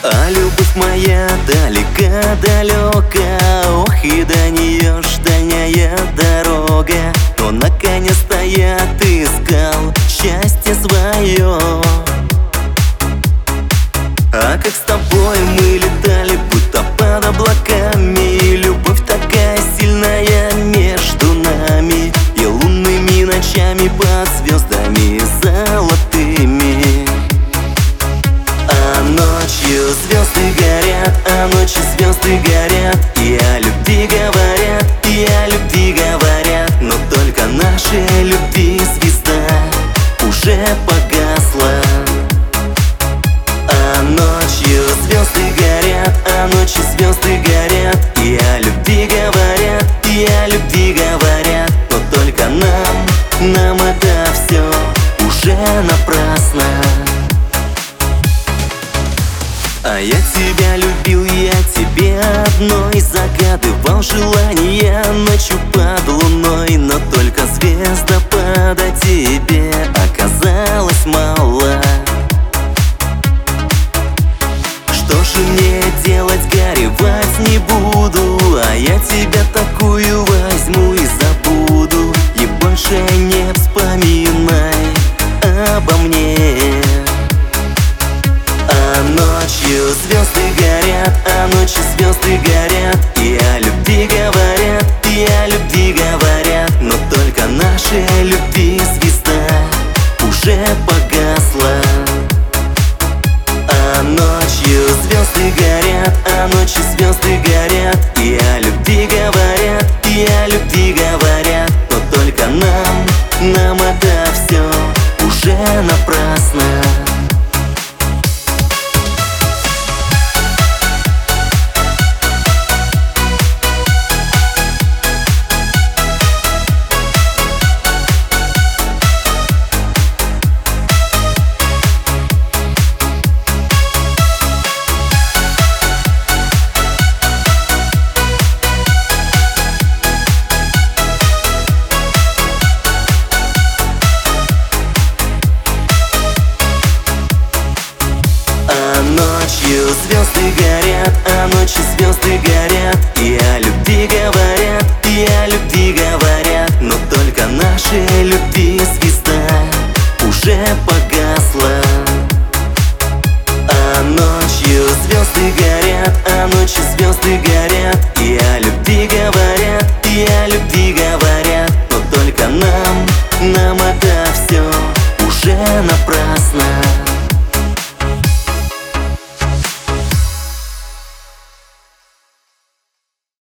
А любовь моя далека-далека, ох, и до нее ж дальняя дорога. Но наконец-то я отыскал счастье свое. А как с тобой мы летали, будто под облаками, и любовь такая сильная между нами, и лунными ночами под звездами золотыми. А ночью звезды горят, а ночью звезды горят, и о любви говорят, и о любви говорят. Но только нашей любви звезда уже погасла. А ночью звезды горят, а ночью звезды горят, и о любви говорят, и о любви говорят. Но только нам это все уже напрасно. А я тебя любил, я тебе одной загадывал желания ночью под луной. Но только звездопада тебе оказалось мало. Что же мне делать, горевать не буду, а я тебя такую возьму и забуду. И больше не вспоминай обо мне. А ночью звезды горят, а ночью звезды горят, и о любви говорят, и о любви говорят. Но только нашей любви звезда уже погасла. А ночью звезды горят, а ночью звезды горят, и о любви говорят, и о любви говорят. Но только нам это все уже напрасно. Ночью звезды горят, а ночью звезды горят, и о любви говорят, и о любви говорят. Но только нашей любви звезда уже погасла. А ночью звезды горят, а ночью звезды горят, и о любви говорят, и о любви